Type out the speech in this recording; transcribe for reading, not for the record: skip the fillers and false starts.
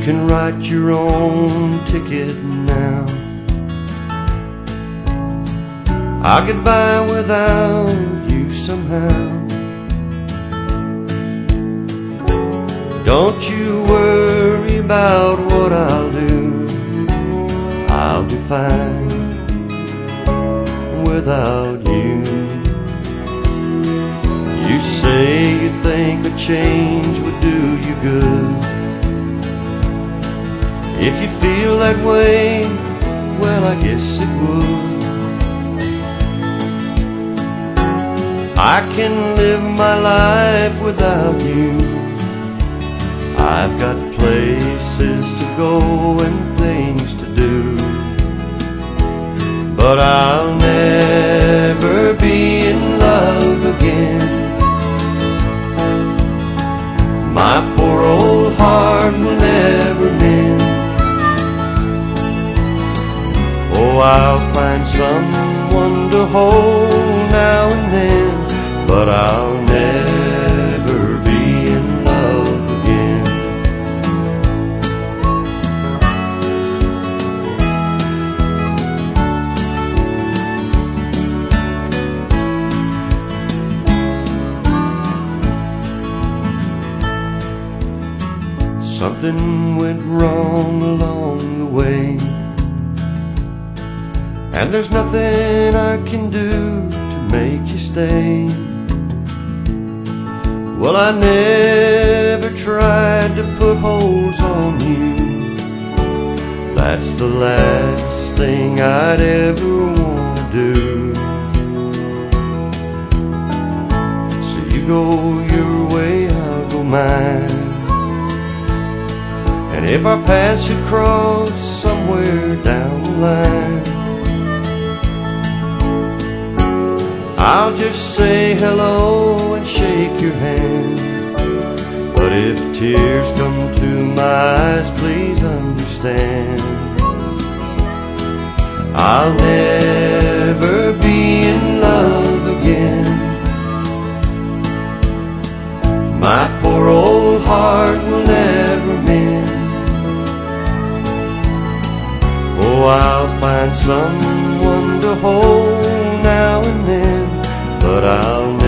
can write your own ticket now. I'll get by without you somehow. Don't you worry about what I'll do. I'll be fine without you. You say you think a change would do you good. If you feel that way, well, I guess it would. I can live my life without you. I've got places to go and things to do, but I'll never be in love again. My poor old heart will never mend. Oh, I'll find someone to hold now and then, but I'll never be in love again. Something went wrong along the way, and there's nothing I can do to make you stay. Well, I never tried to put holes on you. That's the last thing I'd ever want to do. So you go your way, I'll go mine. And if our paths should cross somewhere down the line, I'll just say hello and shake your hand. But if tears come to my eyes, please understand, I'll never be in love again. My poor old heart will never mend. Oh, I'll find someone to hold now and then, but I'll